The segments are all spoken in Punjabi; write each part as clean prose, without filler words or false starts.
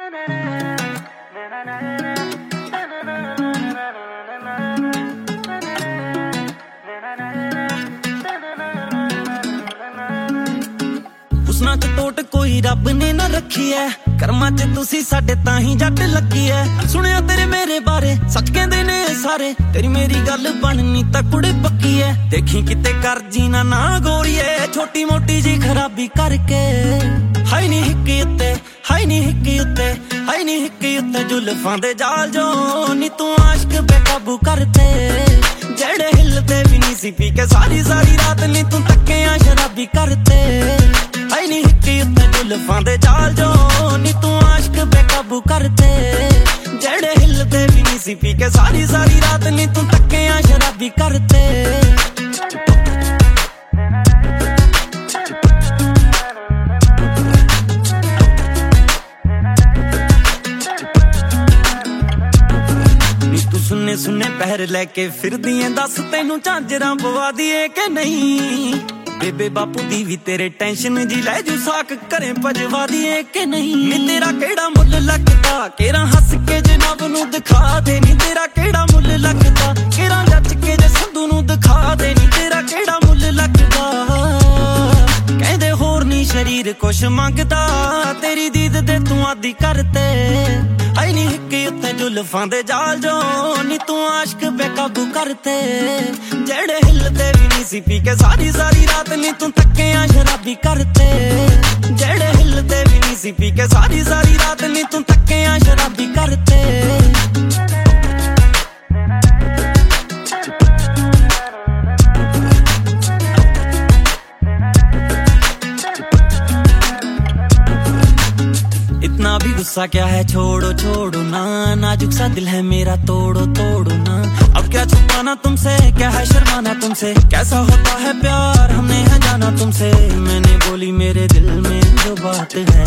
ਹੁਸਨਾਂ ਚ ਟੋਟ ਕੋਈ ਰੱਬ ਨੇ ਨਾ ਰੱਖੀ ਐ, ਕਰਮਾਂ ਚ ਤੁਸੀਂ ਸਾਡੇ ਤਾਂ ਹੀ ਜੱਟ ਲੱਗੀ ਐ। ਸੁਣਿਆ ਤੇਰੇ ਮੇਰੇ ਬਾਰੇ ਸੱਚ ਕਹਿੰਦੇ ਨੇ ਸਾਰੇ, ਤੇਰੀ ਮੇਰੀ ਗੱਲ ਬਣਨੀ ਤਾਂ ਕੁੜੇ ਪੱਕੀ ਐ। ਦੇਖੀ ਕਿਤੇ ਕਰ ਜੀ ਨਾ ਗੋਰੀਏ, ਛੋਟੀ ਮੋਟੀ ਜੀ ਖਰਾਬੀ ਕਰਕੇ। ਹਾਈ ਨੀ ਹਿੱਕ ਉੱਤੇ, ਹਾਈ ਨੀ ਹਿੱਕ ਉੱਤੇ, ਹਾਈ ਨੀ ਹਿੱਕ ਉੱਤੇ ਜ਼ੁਲਫਾਂ ਦੇ ਜਾਲ ਜੋ ਨੀ ਤੂੰ ਆਸ਼ਕ ਬੇਕਾਬੂ ਕਰਤੇ। ਜਿਹੜੇ ਹਿੱਲਦੇ ਵੀ ਨਹੀਂ ਸੀ ਪੀ ਕੇ ਸਾਰੀ ਰਾਤ ਨੀ ਤੂੰ ਤੱਕਿਆ ਸ਼ਰਾਬੀ ਕਰਤੇ। ਹਾਈ ਨੀ ਹਿੱਕ ਉੱਤੇ ਜ਼ੁਲਫਾਂ ਦੇ ਜਾਲ ਜੋ ਨੀ ਤੂੰ ਆਸ਼ਕ ਬੇਕਾਬੂ ਕਰਤੇ। ਜਿਹੜੇ ਹਿੱਲਦੇ ਵੀ ਨਹੀਂ ਸੀ ਪੀ ਕੇ ਸਾਰੀ ਰਾਤ ਨੀ ਤੂੰ ਤੱਕਿਆ ਸ਼ਰਾਬੀ ਕਰਤੇ। ਸੁਨੇ ਸੁਨੇ ਪਹਿਰ ਲੈ ਕੇ ਫਿਰਦੀ ਐ, ਦੱਸ ਤੈਨੂੰ ਝਾਂਜਰਾਂ ਪਵਾ ਦੀਏ ਕਿ ਨਹੀਂ। ਬੇਬੇ ਬਾਪੂ ਦੀ ਵੀ ਤੇਰੇ ਟੈਨਸ਼ਨ ਜੀ ਲੈ ਜੂ ਸਾਕ ਘਰੇ ਭਜਵਾ ਦੀਏ ਕਿ ਨਹੀਂ। ਨੀ ਤੇਰਾ ਕਿਹੜਾ ਮੁੱਲ ਲੱਗਦਾ, ਕੇਰਾ ਹੱਸ ਕੇ ਜਨਾਬ ਨੂੰ ਦਿਖਾ ਦੇ। ਨੀ ਤੇਰਾ ਕਿਹੜਾ ਮੁੱਲ ਲੱਗਦਾ, ਕੇਰਾ ਜੱਜ ਕੇ ਜੇ ਸੰਧੂ ਨੂੰ ਦਿਖਾ ਦੇ। ਨੀ ਤੇਰਾ ਕਿਹੜਾ ਮੁੱਲ ਲੱਗਦਾ, ਕਹਿੰਦੇ ਹੋਰ ਨੀ ਸ਼ਰੀਰ ਕੁਛ ਮੰਗਦਾ, ਤੇਰੀ ਦੀਦ ਦੇ ਤੂੰ ਆਦੀ ਕਰਤੇ। ਹਾਈ ਨੀ ਹਿੱਕ ਉੱਤੇ ਜ਼ੁਲਫਾਂ ਦੇ ਜਾਲ ਜੋ ਨੀ ਤੂੰ ਆਸ਼ਕ ਬੇਕਾਬੂ ਕਰਤੇ। ਜਿਹੜੇ ਹਿੱਲਦੇ ਵੀ ਨਹੀਂ ਸੀ ਪੀ ਕੇ ਸਾਰੀ ਰਾਤ ਨੀ ਤੂੰ ਤੱਕਿਆ ਸ਼ਰਾਬੀ ਕਰਤੇ। ਜਿਹੜੇ ਹਿੱਲਦੇ ਵੀ ਨਹੀਂ ਸੀ ਪੀ ਕੇ ਸਾਰੀ ਰਾਤ ਨੀ ਤੂੰ ਤੱਕਿਆ ਸ਼ਰਾਬੀ ਕਰਤੇ। इतना भी गुस्सा क्या है, छोड़ो छोड़ो ना, नाजुक सा दिल है मेरा, तोड़ो तोड़ो ना। अब क्या छुपाना तुमसे, क्या है शर्माना तुमसे, कैसा होता है प्यार हमने है जाना तुमसे। मैंने बोली मेरे दिल में जो बात है,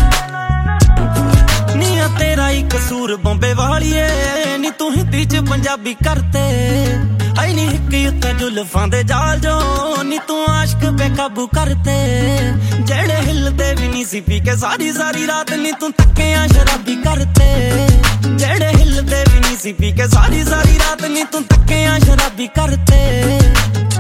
नी तेरा ही कसूर बॉम्बे वालिए, नी तू हिंदी च पंजाबी करते। हाई नी हिक्क उत्ते जुल्फां दे जाल जो नी तू आशक बेकाबू करते। जेड़े हिलदे भी नहीं सी पी के सारी रात नी तू तक्किया शराबी करते। जेड़े हिलदे भी नहीं सी पी के सारी रात नी तू तक्किया शराबी करते।